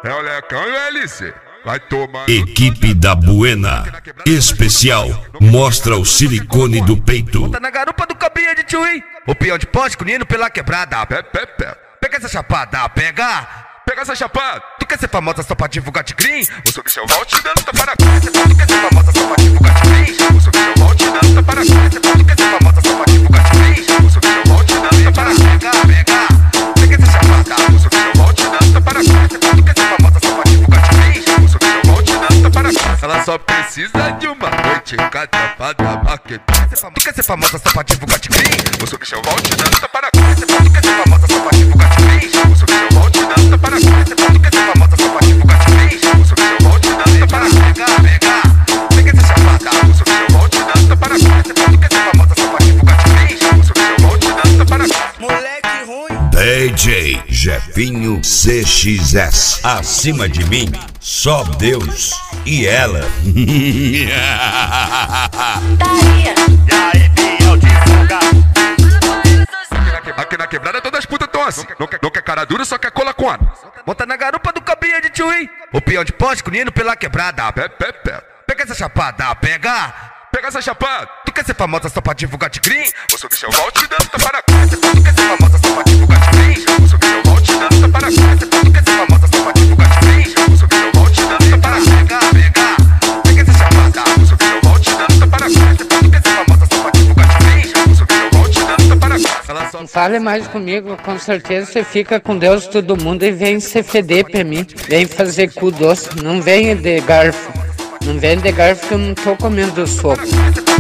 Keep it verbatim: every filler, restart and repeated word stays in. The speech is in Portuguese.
É o Lecão e o L C. Vai tomar. Equipe da Buena Especial mostra o silicone do peito. Tá na garupa do cabinha de tchuí. O peão de poste, cunindo pela quebrada. Pé, pé, pé. Pega essa chapada, pega. Pega essa chapada. Tu quer ser famosa só pra divulgar tigrinho? O seu Michel Val te dando tapa na cara. Tu quer ser famosa só pra divulgar tigrinho? O seu Michel Val te dando tapa na cara. Tu quer ser famosa só pra divulgar tigrinho? O seu Michel Val te dando tapa na cara. Pega, pega. Pega essa chapada. O seu Michel Val te dando tapa na cara. Tu quer ser famosa só pra divulgar tigrinho? O seu Michel Val te dando tapa na cara. Ela só precisa de uma noite catrapada market. Tu quer ser famosa só pra divulgar tigrinho? O seu Michel Val te dando tapa na cara. Tu quer ser famosa só pra divulgar tigrinho? O seu Michel Val te dando tapa na cara. Tu quer ser famosa só pra divulgar tigrinho? O seu Michel Val te dando tapa na cara. Pega, pega. Pega essa chapada. O seu Michel Val te dando tapa na cara. Tu quer ser famosa só pra divulgar tigrinho? O seu Michel Val te dando tapa na cara. Moleque ruim. D J Jefinho C X S. Acima de mim, só Deus e ela. Aqui na quebrada todas as putas tão assim. Não quer, não quer cara dura, só quer cola com ano. Bota na garupa do cabinha de tchuí. O peão de poste, cunindo pela quebrada. Pé, pé, pé. Pega essa chapada, pega. Pega essa chapada. Tu quer ser famosa só pra divulgar tigrinho? O seu Michel Val te dando tapa na cara. Tu quer ser famosa só pra divulgar tigrinho? O seu Michel Val te dando tapa na cara. Tu quer ser famosa só pra divulgar tigrinho? O seu Michel Val te dando tapa na cara. Pega, pega. Pega essa chapada. O seu Michel Val te dando tapa na cara. Tu quer ser famosa só pra divulgar tigrinho? O seu Michel Val te dando tapa na cara. Ela só Não fale mais comigo, com certeza você fica com Deus todo mundo e vem se feder pra mim. Vem fazer cu doce, não venha de garfo. Não vem de garfo que eu não tô comendo sopa.